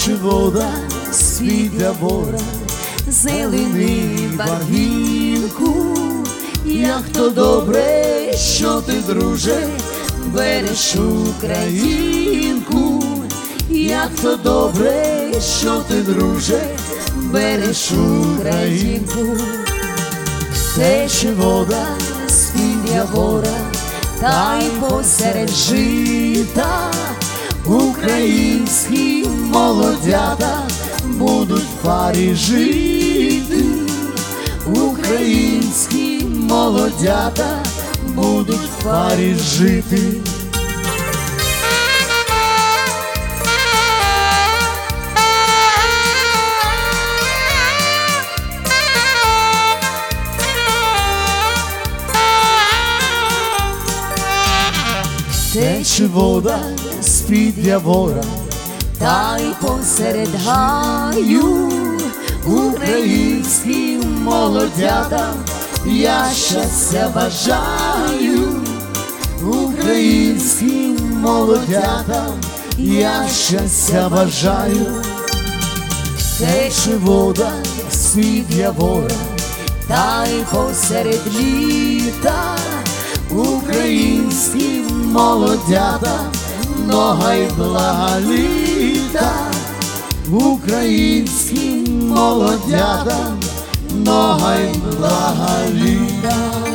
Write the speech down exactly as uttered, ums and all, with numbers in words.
тече вода з-під явора, зелени барвінку. Як то добре, що ти, друже, береш українку. Як то добре, що ти, друже, береш українку. Тече вода з-під явора, та й посеред жита українські молодята будуть в парі жити. Українські молодята будуть в парі жити. Тече вода з-під явора, та й посеред гаю українські молодята я щастя бажаю. Українським молодятам я щастя бажаю. Тече вода з-під явора, та й посеред літа українським молодятам много й блага літа. Українським молодятам много й блага літа.